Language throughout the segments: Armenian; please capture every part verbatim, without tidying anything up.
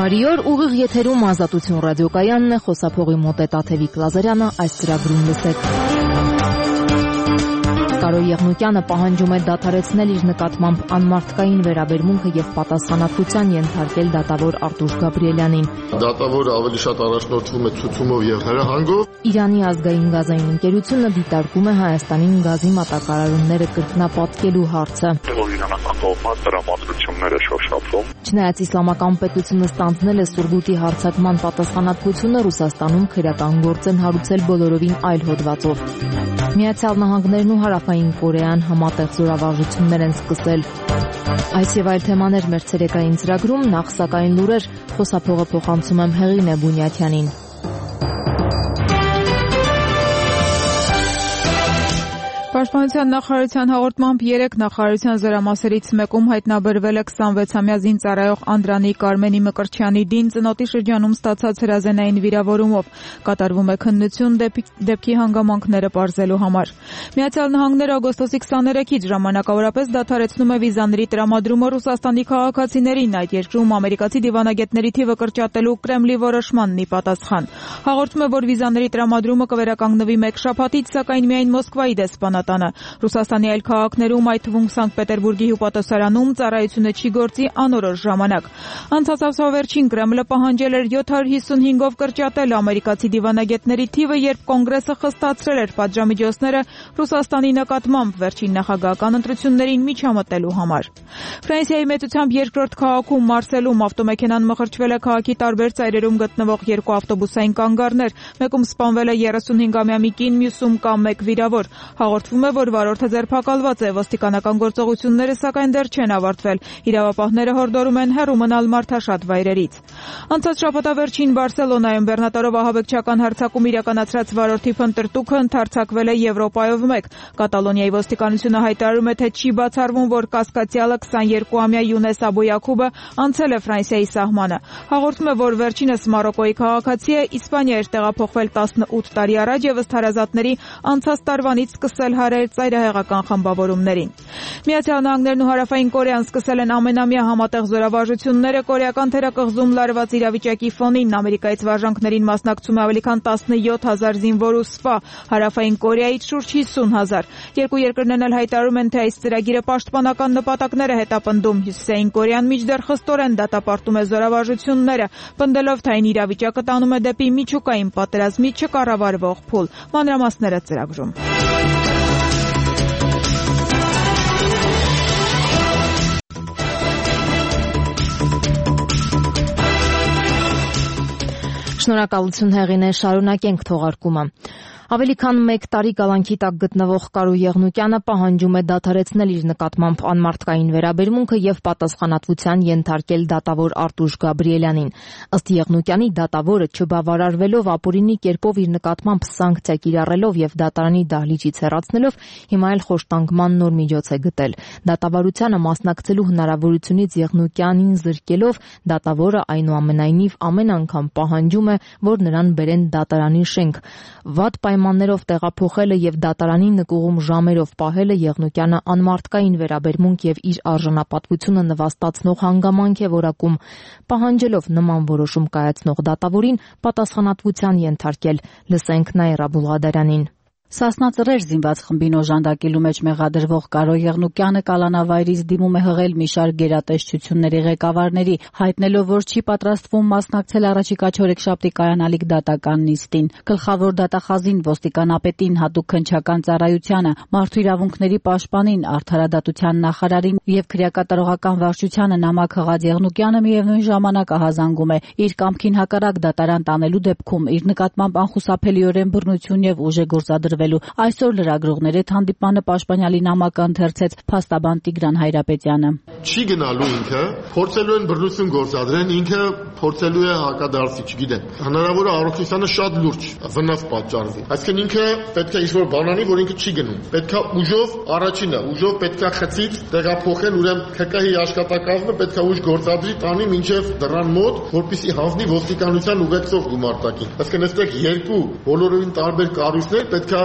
Բարի օր, ուղիղ եթերում Ազատություն ռադիոկայանն է, խոսափողի մոտ է Տաթևիկ Լազարյանը, այս ծրագրում լսեք։ Կարո Եղնուկյանը պահանջում է դադարեցնել իր նկատմամբ անմարդկային վերաբերմունքը եւ պատասխանատվության ենթարկել դատավոր Արտուշ Գաբրիելյանին։ Դատավորը ավելի շատ առաջնորդվում է ցուցումով եւ հրահանգով։ Իրանի ազգային գազային ընկերությունը դիտարկում է Հայաստանին գազի մատակարարումները կրկնապատկելու հարցը։ Իրանական կողմը տրամադրությունները շոշափում։ Չնայած իսլամական պետությունը ստանձնել է Սուրգուտի հարձակման պատասխանատվությունը, Ռուսաստանում քրեական գործ են հարուցել բոլորովին այլ հոդվածով։ Միացյալ Նահանգներն ու Հարավային Կորեան համատեղ զորավարժություններ են սկսել։ Այս եւ այլ թեմաներ մեր ցերեկային ծրագրում, նախ սակայն լուրեր, խոսափողը փոխանցում եմ Հեղինե Բունյաթյանին։ Պաշտպանության նախարարության հաղորդմամբ երեք նախարարության զորամասերից մեկում հայտնաբերվել է քսանվեցամյա զինծառայող Անդրանիկ Կարմենի Մկրտչյանի դին ծնոտի շրջանում ստացած հրազենային վիրավորումով։ Կատարվում է քննություն դեպքի հանգամանքները պարզելու համար։ Միացյալ Նահանգները օգոստոսի քսաներեքից ժամանակավորապես դադարեցնում է վիզաների տրամադրումը Ռուսաստանի քաղաքացիներին, այդ երկրում ամերիկացի դիվանագետների թիվը կրճատելու Կրեմլի որոշմանն ի պատասխան։ Հաղորդում է, որ վիզաների տրամադրումը կվերականգնվի մեկ շաբաթից, սակայն միայն Մոսկվայի դեսպանատանը։ Ռուսաստանի այլ քաղաքներում, այդ թվում Սանկտ Պետերբուրգի հյուպատոսարանում, ծառայությունը չի գործի անորոշ ժամանակ։ Անցած ամսվա Կրեմլը պահանջել էր յոթ հարյուր հիսունհինգով կրճատել ամերիկացի դիվանագետների թիվը, երբ կոնգրեսը խստացրել էր պատժամիջոցները Ռուսաստանի նկատմամբ վերջին նախագահական ընտրություններին միջամտելու համար։ Ֆրանսիայի մեծությամբ երկրորդ քաղաքում Մարսելում ավտոմեքենան մխրճվել է քաղաքի տարբեր ծայրերում գտնվող երկու ավտոբուսային կանգառներ, մեկում սպանվել է երեսունհինգամյա մի կին, մյուսում կա մեկ վիրավոր։ Հաղորդվում է, որ վարորդը ձերբակալված է, ոստիկանական գործողությունները սակայն դեռ չեն ավարտվել։ Իրավապահները հորդորում են հեռու մնալ մարդաշատ վայրերից։ Անցած շաբաթավերջին Բարսելոնայում բեռնատարով ահաբեկչական հարձակում իրականացրած վարորդի փնտրտուքը ընդարձակվել է Եվրոպայով մեկ։ Կատալոնիայի ոստիկանությունը հայտարարում է, թե չի բացառվում, որ կասկածյալը քսաներկուամյա Յունես Աբու Յակուբը անցել է Ֆրանսիայի սահմանը։ Հաղորդում է, որ վերջինս Մարոկոյի քաղաքացի է, Իսպանիա էր տեղափոխվել տասնութ տարի առաջ եւ ըստ հարազատների անցած տարվանից սկսել հարել ծայրահեղական խմբավորումներին։ Միացյալ Նահանգներն ու Հարավային Կորեան սկսել են ամենամյա համատեղ զորավարժությունները կորեական թերակղզում լարված իրավիճակի ֆոնին։ Ամերիկայից վարժանքներին մասնակցում է ավելի քան տասնյոթ հազար զինվոր ու սպա, Հարավային Կորեայից շուրջ հիսուն հազար։ Երկու երկրներն էլ հայտարարում են, թե այս ծրագիրը պաշտպանական նպատակներ է հետապնդում։ Հյուսիսային Կորեան մինչդեռ խստորեն դատապարտում է զորավարժությունները, պնդելով, թե այն իրավիճակը տանում է դեպի միջուկային պատերազմի չկառավարվող փուլ։ Մանրամասները ծրագրում։ Շնորհակալություն Հեղինե, շարունակենք թողարկումը։ Ավելի քան մեկ տարի կալանքի տակ գտնվող Կարո Եղնուկյանը պահանջում է դադարեցնել իր նկատմամբ անմարդկային վերաբերմունքը եւ պատասխանատվության ենթարկել դատավոր Արտուշ Գաբրիելյանին։ Ըստ Եղնուկյանի, դատավորը չբավարարվելով ապօրինի կերպով իր նկատմամբ սանկցիա կիրառելով եւ դատարանի դահլիճից հեռացնելով, հիմա էլ խոշտանգման նոր միջոց է գտել։ Դատավարությանը մասնակցելու հնարավորությունից Եղնուկյանին զրկելով, դատավորը այնուամենայնիվ ամեն անգամ պահանջում է, որ նրան բերեն դատարանի շենք։ Վատ պայմաններով տեղափոխելը եւ դատարանի նկուղում ժամերով պահելը Եղնուկյանը անմարդկային վերաբերմունք եւ իր արժանապատվությունը նվաստացնող հանգամանք է որակում, պահանջելով նման որոշում կայացնող դատավորին պատասխանատվության ենթարկել։ Լսենք Նաիրա Բուլղադարյանին։ Սասնա ծռեր զինված խմբին օժանդակելու մեջ մեղադրվող Կարո Եղնուկյանը կալանավայրից դիմում է հղել մի շարք գերատեսչությունների ղեկավարների, հայտնելով, որ չի պատրաստվում մասնակցել առաջիկա չորեքշաբթի կայանալիք դատական նիստին։ Գլխավոր դատախազին, ոստիկանապետին, հատուկ քննչական ծառայությանը, մարդու իրավունքների պաշտպանին, արդարադատության նախարարին եւ քրեակատարողական վարչությանը նամակ հղած Եղնուկյանը միևնույն ժամանակ ահազանգում է իր կամքին հակառակ դատարան տանելու դեպքում իր նկատմամբ անխուսափելիորեն բռնություն եւ ուժ է գործադրվել։ Այսօր լրագրողների հետ հանդիպմանը պաշտպանյալի նամակը ընթերցեց փաստաբան Տիգրան Հայրապետյանը։ Չի գնալու ինքը, փորձելու են բռնություն գործադրեն, ինքը փորձելու է հակադարձի, չգիտեմ։ Հնարավոր է առողջությանը շատ լուրջ վնաս պատճառվի։ Այսինքն ինքը պետք է ինչ-որ բան անի, որ ինքը չի գնում։ Պետք է ուժով, առաջինը, ուժով պետք է խցից տեղափոխել, ուրեմն K K H-ի աշխատակազմը պետք է ուժ գործադրի տանի մինչև դռան մոտ, որպեսզի հանձնի ոստիկանության ուղեկցող գումարտակին։ Այսինքն այստեղ երկու բոլորովին տարբեր կառույցներ պետք է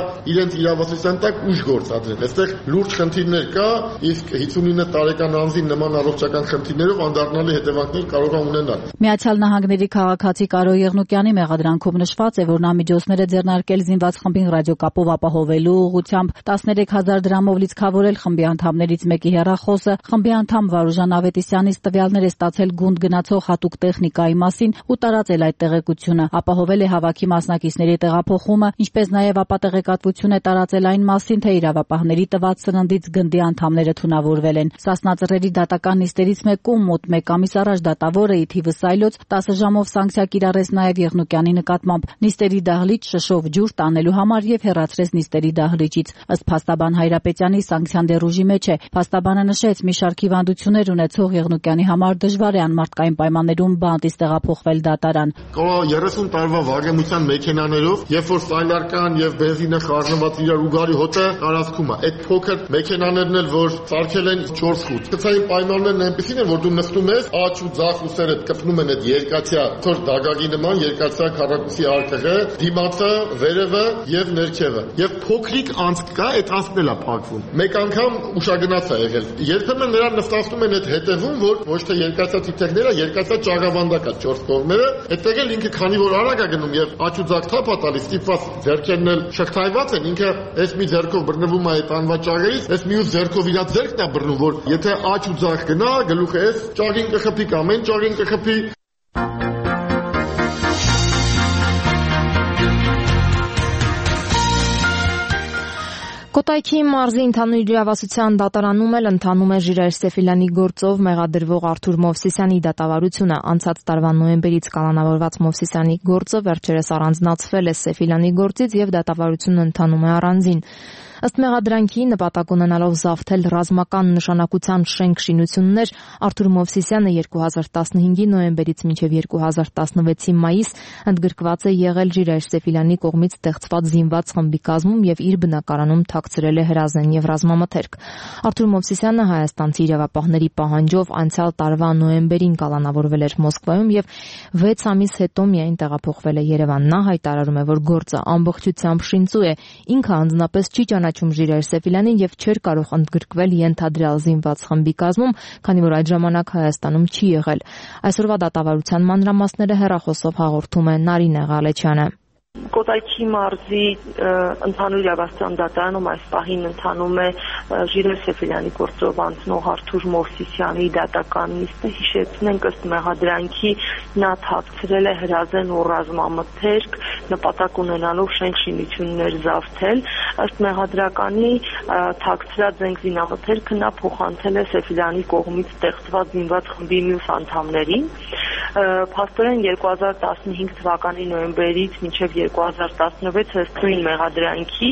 իրենց իրավասության տակ ուժ գործադրեն։ Այստեղ լուրջ խնդիրներ կա, իսկ հիսունինը տարեկան անձին նման առողջական խնդիրներով անդառնալի հետևանքներ կարող է ունենալ։ Միացյալ Նահանգների քաղաքացի Կարո Եղնուկյանի մեղադրանքում նշված է, որ նա միջոցներ է ձեռնարկել զինված խմբին ռադիոկապով ապահովելու ուղղությամբ, տասներեք հազար դրամով լիցքավորել խմբի անդամներից մեկի հեռախոսը, խմբի անդամ Վարուժան Ավետիսյանից տվյալներ է ստացել գունդ գնացող հատուկ տեխնիկայի մասին ու տարածել այդ տեղեկությունը, ապահովել է հավաքի մասնակիցների տեղափոխումը, ինչպես նաև ապատեղեկատվություն է տարածել այն մասին, թե իրավապահների տված սննդից գնդի անդամները թունավորվել են։ Սասնա Ծռերի դատական նիստերից մեկում մոտ մեկ ամիս առաջ դատավորը ի թիվս այլոց տասը ժամով սանկցիա կիրառեց նաև Եղնուկյանի նկատմամբ նիստերի դահլիճ շշով ջուր տանելու համար եւ հեռացրեց նիստերի դահլիճից։ Ըստ փաստաբան Հայրապետյանի սանկցիան դեռ ուժի մեջ է։ Փաստաբանը նշեց, մի շարք հիվանդություններ ունեցող Եղնուկյանի համար դժվար է անմարդկային պայմաններում բանտից տեղափոխվել դատարան։ Կարող երեսուն տարվա վարժության մեքենաներով, երբ որ սայլարկան եւ բենզինը խառնված իրար ուգարի հոտը տարածքում է, այդ փոքր մեքենաներն էլ որ սարքել են չորս խուտ։ Գծային պայմաններն այնպեսին են, որ դու նստում ես, աջ ու ձախ ուսերդ կպնում են այդ երկաթյա թոր դագագի նման երկաթյա քառակուսի արկղը, դիմացը, վերևը եւ ներքևը։ Եվ փոքրիկ անցք կա, այդ անցքն էլ է փակվում։ Մեկ անգամ ուշագնաց է եղել։ Երբեմն նրան նստացնում են այդ հետևում, որ ոչ թե երկաթյա թիթեղները, երկաթյա ճաղավանդակ է չորս կողմերը, այդտեղ էլ ինքը քանի որ արագ է գնում եւ աջ ու ձախ թափ է տալիս, ստիպված ձեռքերն էլ շղթայված են, ինքը այս մի ձեռքով բռնվում է այդ անվաճառից, այս մյուս ձեռքով իր ձեռքն է բռնում, որ եթե աջ ու ձախ գնա, գլուխը էս ճաղին կխփի կամ այն ճաղին կխփի։ Կոտայքի մարզի ընդհանուր իրավասության դատարանում էլ ընթանում է Ժիրայր Սեֆիլյանի գործով մեղադրվող Արթուր Մովսիսյանի դատավարությունը։ Անցած տարվա նոյեմբերից կալանավորված Մովսիսյանի գործը վերջերս առանձնացվել է Սեֆիլյանի գործից եւ դատավարությունն ընթանում է առանձին։ Ըստ մեղադրանքի, նպատակ ունենալով զավթել ռազմական նշանակության շենք շինություններ, Արթուր Մովսիսյանը երկու հազար տասնհինգի նոյեմբերից մինչև երկու հազար տասնվեցի մայիս ընդգրկված է եղել Ժիրայր Սեֆիլյանի կողմից ստեղծված զինված խմբի կազմում եւ իր բնակարանում թաքցրել է հրազեն եւ ռազմամթերք։ Արթուր Մովսիսյանը հայաստանցի իրավապահների պահանջով անցյալ տարվա նոյեմբերին կալանավորվել էր Մոսկվայում եւ վեց ամիս հետո միայն տեղափոխվել է Երևան։ Նա հայտարարում է, որ գործը ամբողջությամբ շինծու է, ինքը անձնապես չի ճանաչում Ժիրայր Սեֆիլյանին եւ չէր կարող ընդգրկվել ենթադրյալ զինված խմբի կազմում, քանի որ այդ ժամանակ Հայաստանում չի եղել։ Այսօրվա դատավարության մանրամասները հեռախոսով հաղորդում է Նարինե Ղալեչյանը։ Կոտայքի մարզի ընդհանուր իրավասության դատարանում այս պահին ընթանում է Ժիրայր Սեֆիլյանի գործով անցնող Արթուր Մովսիսյանի դատական նիստը։ Հիշեցնենք, ըստ մեղադրանքի նա թաքցրել է հրազեն ու ռազմամթերք, նպատակ ունենալով շենք շինություններ զավթել։ Ըստ մեղադրականի թաքցրած զենքզինամթերքը նա փոխանցել է Սեֆիլյանի կողմից ստեղծված զինված խմբի մյուս անդամներին։ Փաստորեն երկու հազար տասնհինգ թվականի նոյեմբերից մինչև երկու հազար տասնվեց հստույն մեղադրանքի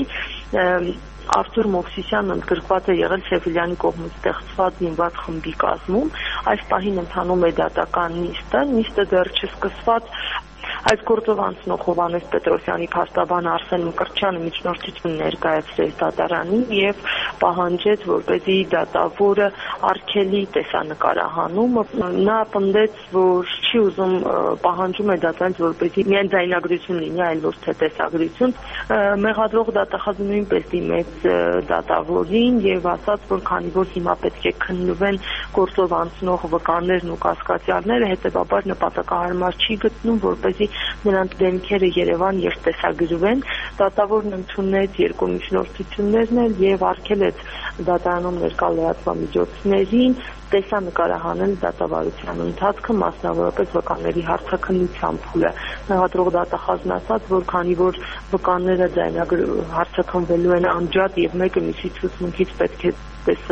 Արթուր Մովսիսյանն ընդգրկված է եղել Սեֆիլյանի կողմից ստեղծված զինված խմբի կազմում։ Այս պահին ընթանում է դատական նիստը, նիստը դեռ չսկսված։ Այս գործով անցնող Հովհաննես Պետրոսյանի փաստաբան Արսեն Մկրտչյանը միջնորդություն ներկայացրեց դատարանին եւ պահանջեց, որպեսզի դատավորը արգելի տեսանկարահանում։ Նա պնդեց, որ չի ուզում պահանջում է դատանց, որպեսզի միայն ձայնագրություն լինի, այլ ոչ թե տեսագրություն։ Մեղադրող դատախազը նույնպես դիմեց դատավորին եւ ասաց, որ քանի որ հիմա պետք է քննվեն գործով անցնող վկաներն ու կասկածյալները, հետեւաբար նպատակահարմար չի գտնում, որպեսզի նրանց դեմքերը Երևան եւ տեսագրվեն։ Դատավորն ընդունեց երկու միջնորդություններն էլ եւ արգելեց դատարանում ներկա լրատվամիջոցներին տեսանկարահանել դատավարության ընթացքը, մասնավորապես վկաների հարցաքննության փուլը։ Մեղադրող դատախազն ասաց, որ քանի որ վկաները հարցաքննվելու են անջատ եւ մեկը մյուսի ցուցմունքից պետք է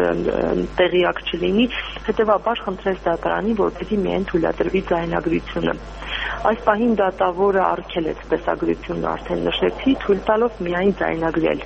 տեղյակ չլինի, հետեւաբար խնդրեց դատարանին, որպեսզի միայն թույլատրվի ձայնագրությունը։ Այս պահին դատավորը արգելեց տեսագրությունն արդեն նշեցի, թույլ տալով միայն ձայնագրել։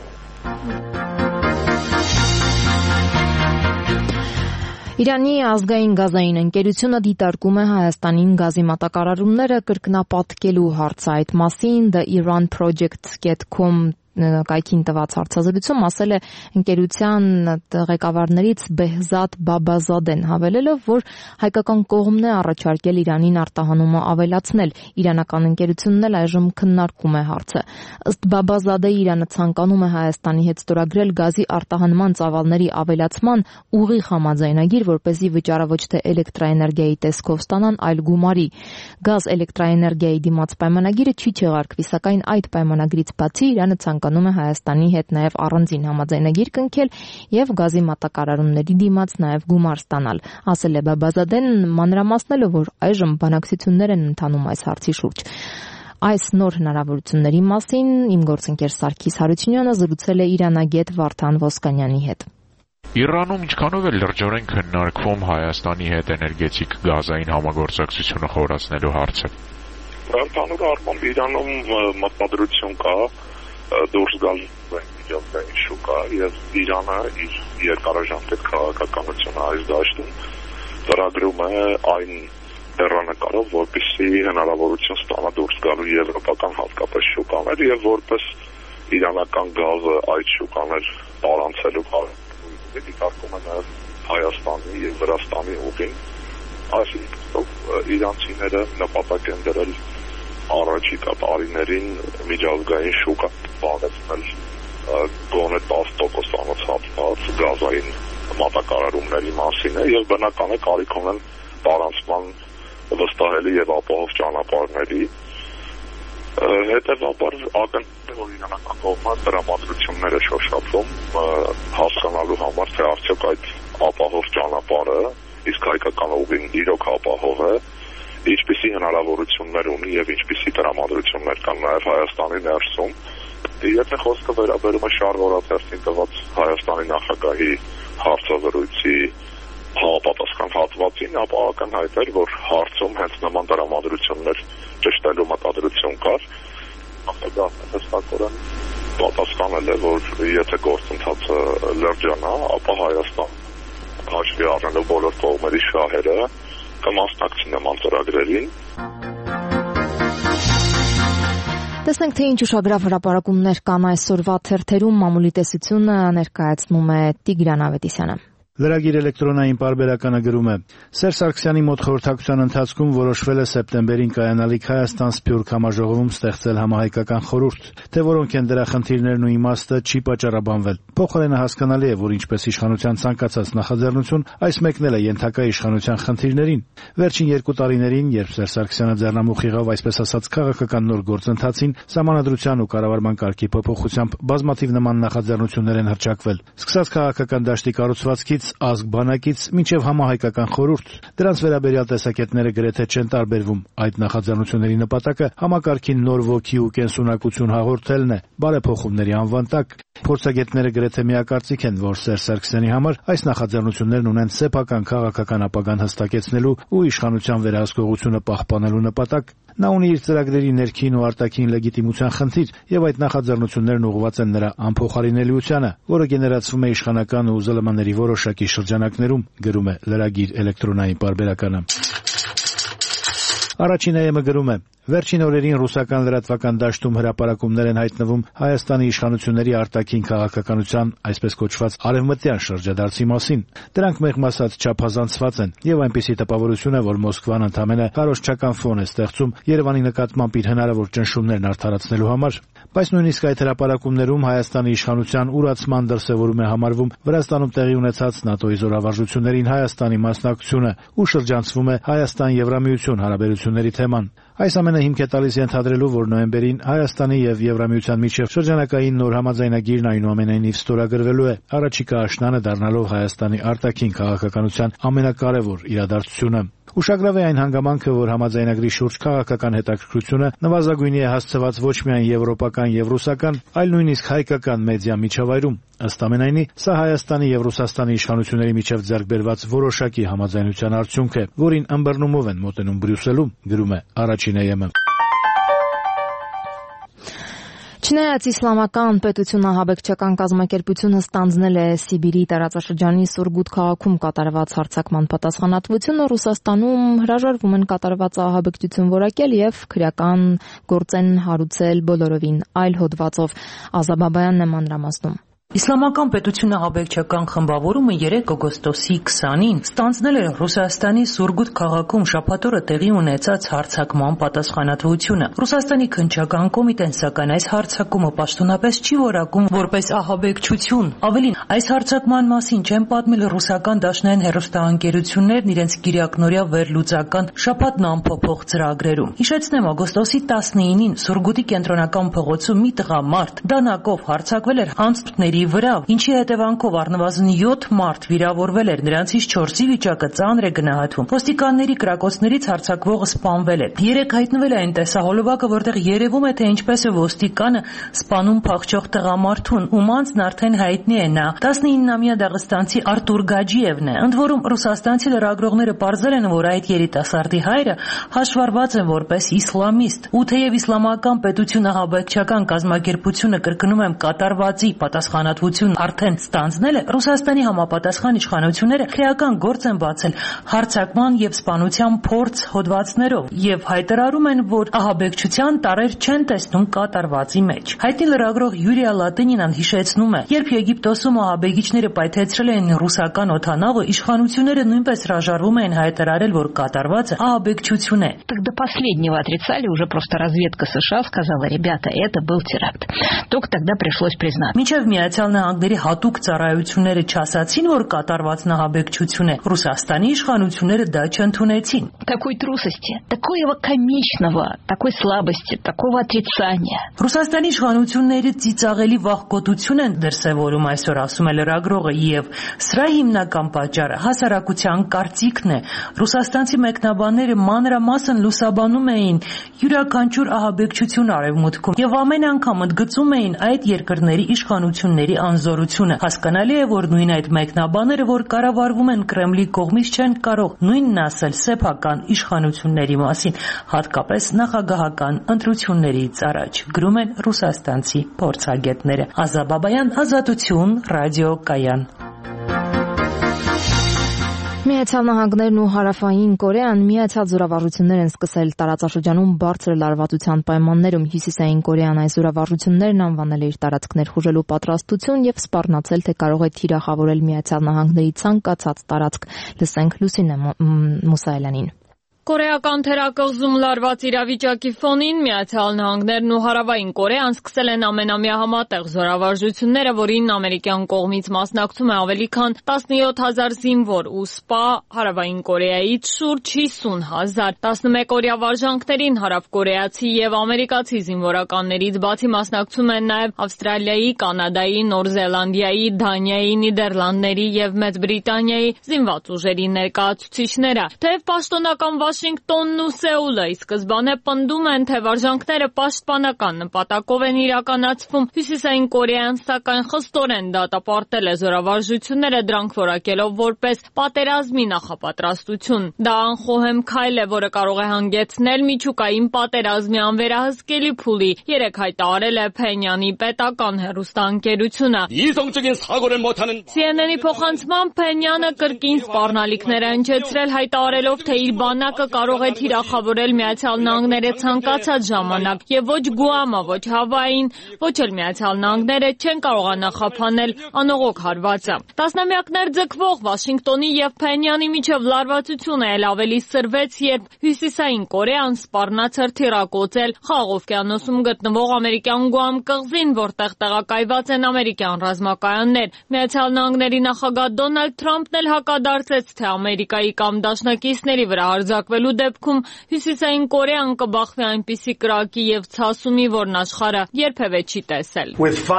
Իրանի ազգային գազային ընկերությունը դիտարկում է Հայաստանին գազի մատակարարումները կրկնապատկելու հարցը։ Այդ մասին The Iran Project dot com կայքին տված հարցազրույցում ասել է ընկերության ղեկավարներից Բեհզադ Բաբազադեն, հավելելով, որ հայկական կողմն է առաջարկել Իրանին արտահանումը ավելացնել։ Իրանական ընկերությունն էլ այժմ քննարկում է հարցը։ Ըստ Բաբազադեի, Իրանը ցանկանում է Հայաստանի հետ ստորագրել գազի արտահանման ծավալների ավելացման ուղիղ համաձայնագիր, որպեսզի վճարը ոչ թե էլեկտրաէներգիայի տեսքով ստանան, այլ գումարի։ Գազ էլեկտրաէներգիայի դիմաց պայմանագիրը չի չեղարկվի, սակայն այդ պայմանագրից բացի Իրանը ցանկանում է Հայաստանի հետ նաև առանձին համաձայնագիր կնքել եւ գազի մատակարարումների դիմաց նաև գումար ստանալ, ասել է Բաբազադեն, մանրամասնելով, որ այժմ բանակցություններ են ընթանում այս հարցի շուրջ։ Այս նոր հնարավորությունների մասին իմ գործընկեր Սարգիս Հարությունյանը զրուցել է իրանագետ Վարդան Ոսկանյանի հետ։ Իրանում ինչքանով է լրջորեն քննարկվում Հայաստանի հետ էներգետիկ գազային համագործակցությունը խորացնելու հարցը։ Ընդհանուր առմամբ Իրանում մտադրություն կա դուրս գալ միջազգային շուկա եւ Իրանը իր երկարաժամկետ քաղաքականությունը այս դաշտում ծրագրում է այն հեռանկարով, որպեսզի հնարավորություն ստանա դուրս գալու եվրոպական հատկապես շուկաներ եւ որպես իրանական գազը այդ շուկաներ տարանցելու կարողությունը դիտարկում է նաեւ Հայաստանի եւ Վրաստանի ուղին, այսինքն իրանցիները նպատակ են դրել առաջիկա տարիներին միջազգային շուկա բացնել գոնե տասը տոկոսանոց հատված գազային մատակարարումների մասին է եւ բնական է կարիք ունեն տարանցման վստահելի եւ ապահով ճանապարհների, հետեւաբար ակնհայտ է, որ իրանական կողմը դրամատրություններ է շոշափում հասկանալու համար, թե արդյոք այդ ապահով ճանապարհը իսկ հայկական ուղին իրոք ապահով է, ինչպիսի հնարավորություններ ունի եւ ինչպիսի տրամադրություններ կան նաեւ Հայաստանի ներսում։ Եթե խոսքը վերաբերում է շարժորաթերթին տված Հայաստանի նախագահի հարցազրույցի համապատասխան հատվածին, ապա ակնհայտ էր, որ հարցում հենց նման տրամադրություններ ճշտելու մտադրություն կար։ Նախագահը հստակորեն պատասխանել է, որ եթե գործընթացը լրջանա, ապա Հայաստան հաշվի առնելով բոլոր կողմերի շահերը կմասնակցի նման ծրագրերին։ Տեսնենք, թե ինչ ուշագրավ հրապարակումներ կան այսօրվա թերթերում, մամուլի տեսությունը ներկայացնում է Տիգրան Ավետիսյանը։ Լրագիր էլեկտրոնային պարբերականը գրում է. Սերժ Սարգսյանի մոտ խորհրդակցության ընթացքում որոշվել է սեպտեմբերին կայանալիք Հայաստան-Սփյուռք համաժողովում ստեղծել համահայկական խորհուրդ, թե որոնք են դրա խնդիրներն ու իմաստը չի պատճառաբանվել։ Փոխարենը հասկանալի է, որ ինչպես իշխանության ցանկացած նախաձեռնություն, այս մեկն էլ է ենթակա իշխանության խնդիրներին։ Վերջին երկու տարիներին, երբ Սերժ Սարգսյանը ձեռնամուխ եղավ այսպես ասած քաղաքական նոր գործընթացին, սահմանադրության ու կառավարման կարգի փոփոխությամբ բազմաթիվ նման նախաձեռնություններ են հռչակվել։ Սկսած քաղաքական դաշտի կառուցվածքից ազգ բանակից մինչև համահայկական խորհուրդ, դրանց վերաբերյալ տեսակետները գրեթե չեն տարբերվում։ Այդ նախաձեռնությունների նպատակը համակարգին նոր ոգի ու կենսունակություն հաղորդելն է, բարեփոխումների անվան տակ։ Փորձագետները գրեթե միակարծիք են, որ Սերժ Սարգսյանի համար այս նախաձեռնություններն ունեն սեփական քաղաքական ապագան հստակեցնելու ու իշխանության վերահսկողությունը պահպանելու նպատակ։ Նա ունի իր ծրագրերի ներքին ու արտաքին լեգիտիմության խնդիր, եւ այդ նախաձեռնություններն ուղղված են նրա անփոխարինելիությանը, որը գեներացվում է իշխանական ու ԶԼՄ-ների որոշակի շրջանակներում, գրում է լրագիր էլեկտրոնային պարբերականը։ Առաջին է գրում է. Վերջին օրերին ռուսական լրատվական դաշտում հրապարակումներ են հայտնվում Հայաստանի իշխանությունների արտաքին քաղաքականության, այսպես կոչված արևմտյան շրջադարձի մասին։ Դրանք մեղմ ասած չափազանցված են, եւ այնպիսի տպավորություն է, որ Մոսկվան ընդամենը քարոզչական ֆոն է ստեղծում Երևանի նկատմամբ իր հնարավոր ճնշումներն արդարացնելու համար։ Բայց նույնիսկ այդ հրապարակումներում Հայաստանի իշխանության ուրացման դրսևորում է համարվում Վրաստանում տեղի ունեցած ՆԱՏՕ-ի զորավարժություններին Հայաստանի մասնակցությունը ու շրջանցվում է Հայաստան-Եվրամիություն հարաբերությունների թեման։ Այս ամենը հիմք է տալիս ենթադրելու, որ նոյեմբերին Հայաստանի եւ Եվրամիության միջև շրջանակային նոր համաձայնագիրն այնուամենայնիվ ստորագրվելու է, առաջիկա աշնանը դառնալով Հայաստանի արտաքին քաղաքականության ամենակարևոր իրադարձությունը։ Ուշագրավ է այն հանգամանքը, որ համաձայնագրի շուրջ քաղաքական հետաքրքրությունը նվազագույնի է հասցված ոչ միայն եվրոպական եւ ռուսական, այլ նույնիսկ հայկական մեդիա միջավայրում։ Ըստ ամենայնի, սա Հայաստանի եւ Ռուսաստանի իշխանությունների միջև ձեռք բերված որոշակի համաձայնության արդյունք է, որին ըմբռնումով են մոտենում Բրյուսելում, գրում է Առաջին է ԵՄ։ Չնայած իսլամական պետություն ահաբեկչական կազմակերպությունը ստանձնել է Սիբիրի տարածաշրջանի Սուրգութ քաղաքում կատարված հարձակման պատասխանատվությունը, Ռուսաստանում հրաժարվում են կատարված ահաբեկչություն որակել եւ քրեական գործ են հարուցել բոլորովին այլ հոդվածով։ Ազա Բաբայանն է մանրամասնում։ Իսլամական պետություն ահաբեկչական խմբավորումը երեք օգոստոսի քսանին ստանձնել էր Ռուսաստանի Սուրգութ քաղաքում շաբաթօրը տեղի ունեցած հարձակման պատասխանատվությունը։ Ռուսաստանի քննչական կոմիտեն սակայն այս հարձակումը պաշտոնապես չի որակում որպես ահաբեկչություն։ Ավելին, այս հարձակման մասին չեն պատմել ռուսական դաշնային հեռուստաընկերություններն իրենց կիրակնօրյա վերլուծական շաբաթն ամփոփող ծրագրերում։ Հիշեցնեմ, օգոստոսի տասնինին Սուրգութի կենտրոնական փողոցում մի տղամարդ դանակով հարձակվել էր անցորդների վրա, ինչի հետևանքով առնվազն յոթ մարդ վիրավորվել էր, նրանցից չորսի վիճակը ծանր է գնահատվում։ Ոստիկանների կրակոցներից հարձակվողը սպանվել է։ Երեք հայտնվել է այն տեսահոլովակը, որտեղ երևում է, թե ինչպես է ոստիկանը սպանում փախչող տղամարդուն, ում անձն արդեն հայտնի է, նա տասնինամյա դաղստանցի Արտուր Գաջիևն է։ Ընդ որում ռուսաստանցի լրագրողները պարզել են, որ այդ երիտասարդի հայրը հաշվառված է որպես իսլամիստ։ Ու թեև իսլամական պետություն ահաբեկչական կազմակերպությունը, կրկնում եմ, կատարվածի պատասխանատվություն արդեն ստանձնել է, Ռուսաստանի համապատասխան իշխանությունները քրեական գործ են բացել հարձակման եւ սպանության փորձ հոդվածներով եւ հայտարարում են, որ ահաբեկչության տարրեր չեն տեսնում կատարվածի մեջ։ Հայտնի լրագրող Յուրիա Լատինինան հիշեցնում է, երբ Եգիպտոսում ահաբեկիչները պայթեցրել էին ռուսական օդանավը, իշխանությունները նույնպես հրաժարվում էին հայտարարել, որ կատարվածը ահաբեկչություն է։ Так до последнего отрицали, уже просто разведка США сказала: "Ребята, это был теракт". Только тогда пришлось признать. Մինչև Միացյալ Նահանգների հատուկ ծառայությունները չասացին, որ կատարվածն ահաբեկչություն է, Ռուսաստանի իշխանությունները դա չընդունեցին։ Такой трусости, такого комичного, такой слабости, такого отрицания. Ռուսաստանի իշխանությունները ծիծաղելի վախկոտություն են դրսևորում այսօր, ասում է լրագրողը, եւ սրա հիմնական պատճառը հասարակության կարծիքն է։ Ռուսաստանցի մեկնաբանները մանրամասն լուսաբանում էին յուրաքանչյուր ահաբեկչություն արևմուտքում եւ ամեն անգամ ընդգծում էին այդ երկրների իշխանությունների անզորությունը։ Հասկանալի է, որ նույն այդ մեկնաբանները, որ կառավարվում են Կրեմլի կողմից, չեն կարող նույնն ասել սեփական իշխանությունների մասին, հատկապես նախագահական ընտրություններից առաջ, գրում են ռուսաստանցի փորձագետները։ Ազա Բաբայան, Ազատություն, ռադիոկայան։ Միացյալ Նահանգներն ու Հարավային Կորեան միացյալ զորավարժություններ են սկսել տարածաշրջանում բարձր լարվածության պայմաններում։ Հյուսիսային Կորեան այս զորավարժություններն անվանել է իր տարածքներ խուժելու պատրաստություն եւ սպառնացել, թե կարող է թիրախավորել Միացյալ Նահանգների ցանկացած տարածք։ Լսենք Լուսինե Մուսայելյանին։ Կորեական թերակղզում լարված իրավիճակի ֆոնին Միացյալ Նահանգներն ու Հարավային Կորեան սկսել են ամենամյա համատեղ զորավարժությունները, որին ամերիկյան կողմից մասնակցում է ավելի քան տասնյոթ հազար զինվոր ու սպա, Հարավային Կորեայից շուրջ հիսուն հազար։ տասնմեկօրյա վարժանքներին հարավկորեացի եւ ամերիկացի զինվորականներից բացի մասնակցում են նաեւ Ավստրալիայի, Կանադայի, Նոր Զելանդիայի, Դանիայի, Նիդերլանդների եւ Մեծ Բրիտանիայի զինված ուժերի ներկայացուցիչները։ Թեև պաշտոնական Վաշինգտոնն ու Սեուլը ի սկզբանե պնդում են, թե վարժանքները պաշտպանական նպատակով են իրականացվում, Հյուսիսային Կորեան սակայն խստորեն դատապարտել է զորավարժությունները, դրանք որակելով որպես պատերազմի նախապատրաստություն։ Դա անխոհեմ քայլ է, որը կարող է հանգեցնել միջուկային պատերազմի անվերահսկելի փուլի, երեք հայտարարել է Փենյանի պետական հեռուստաընկերությունը։ Սի Էն Էն-ի փոխանցմամբ Փենյանը կրկին սպառնալիքներ է հնչեցրել, հայտարարելով, թե իր բանակը կարող է թիրախավորել Միացյալ Նահանգները ցանկացած ժամանակ եւ ոչ Գուամը, ոչ Հավային, ոչ էլ Միացյալ Նահանգները չեն կարողանա խափանել անողոք հարվածը։ Տասնամյակներ ձգվող Վաշինգտոնի եւ Փենյանի միջև լարվածությունը ել ավելի սրվեց, երբ Հյուսիսային Կորեան սպառնաց հրթիռակոծել Խաղաղ օվկիանոսում գտնվող ամերիկյան Գուամ կղզին, որտեղ տեղակայված են ամերիկյան ռազմակայաններ։ Միացյալ Նահանգների նախագահ Դոնալդ Թրամփն էլ հակադարձեց, թե Ամերիկայի կամ դաշնակիցների վրա հարձակվելու դեպքում Հյուսիսային Կորեան կբախվի այնպիսի կրակի եւ ցասումի, որն աշխարհը երբևէ չի տեսել։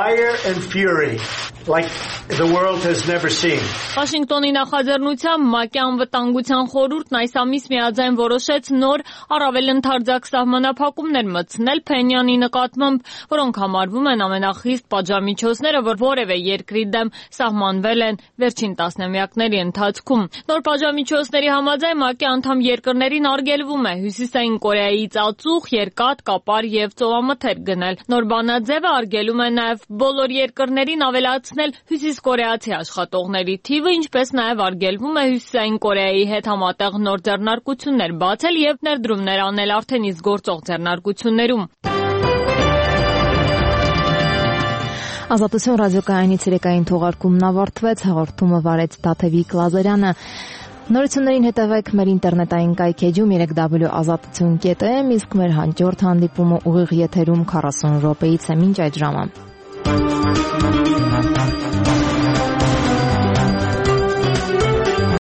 Վաշինգտոնի նախաձեռնությամբ ՄԱԿ-ի անվտանգության խորհուրդն այս ամիս միաձայն որոշեց նոր առավել ընդարձակ սահմանափակումներ մտցնել Փենյանի նկատմամբ, որոնք համարվում են ամենախիստ պատժամիջոցները, որ որևէ երկրի դեմ սահմանվել են վերջին տասնամյակների ընթացքում։ Նոր պատժամիջոցների համաձայն ՄԱԿ-ի անդամ երկրները երկրներին արգելվում է Հյուսիսային Կորեայից ածուխ, երկաթ, կապար եւ ծովամթերք գնել։ Նոր բանաձևը արգելում է նաեւ բոլոր երկրներին ավելացնել հյուսիսկորեացի աշխատողների թիվը, ինչպես նաեւ արգելվում է Հյուսիսային Կորեայի հետ համատեղ նոր ձեռնարկություններ բացել եւ ներդրումներ անել արդեն իսկ գործող ձեռնարկություններում։ Ազատություն ռադիոկայանի ցերեկային թողարկումն ավարտվեց, հաղորդումը վարեց Դաթևիկ Լազարյանը։ Նորություններին հետևեք մեր ինտերնետային կայքեջում երեք դաբլյու ազատություն կետ էմ, իսկ մեր հաջորդ հանդիպումը ուղիղ եթերում քառասուն րոպեից է մինչ այդ ժամը։